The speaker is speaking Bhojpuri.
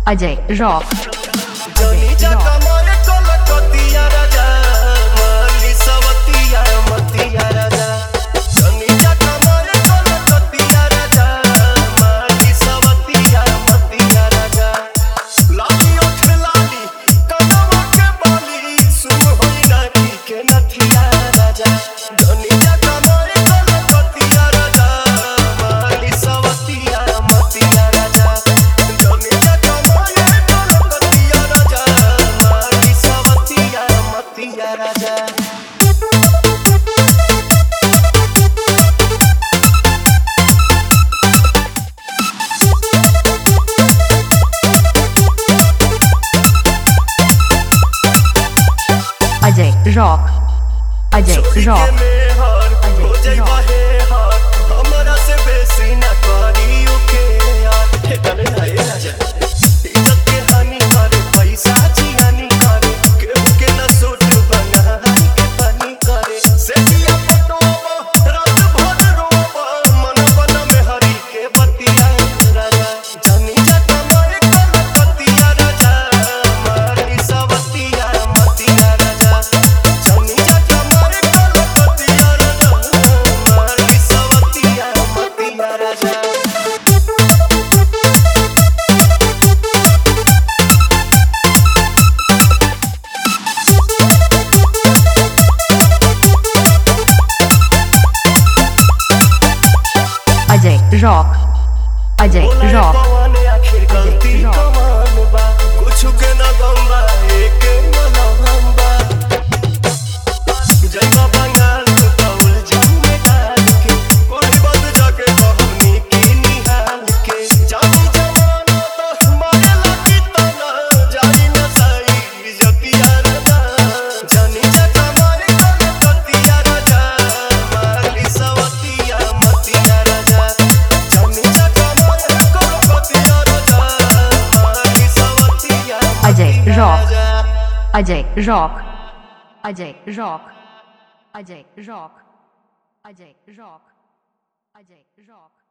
अजय रॉक जनी जका मारे कलकतिया राजा माली सवतिया मतिया राजा जनी जका मारे कलकतिया राजा माली सवतिया मतिया राजा लाली ओठ लाली कनवा के बाली सुन होई नाटी के नथिया राजा जनी जका मारे कलकतिया राजा माली सवतिया मतिया राजा जनी जका मारे कलकतिया राजा माली सवतिया मतिया राजा अजय रॉक अजय रॉक अजय हमरा से बेसी न करी उके यार हे तने हाय राजा इज्जत के हानि करे पैसा जियानी करे केहू के न सूट बना के पानी करे से दिया पटोबा रात भर रोबा मन बन में हरी के बतिया राजा जानी जाता मारे कलकतिया राजा माली सवतिया मतिया राजा जानी जाता मारे कलकतिया राजा माली सवतिया मतिया राजा अजय रॉक अजय रॉक पवन आखिर गलती कमान बा कुछ के न गंबा एक न लहंबा जइबा बंगाल तो कौल जाने डाल के कोई बात जाके कहनी की निहाल के जानी जमाना तो मारे लगी तना जाई न सही इज्जतिया राजा जानी जका मारे कलकतिया राजा माली सवतिया मतिया राजा जानी जका मारे कलकतिया राजा माली सवतिया अजय रॉक राजा Ajay rock Ajay rock Ajay rock Ajay rock Ajay rock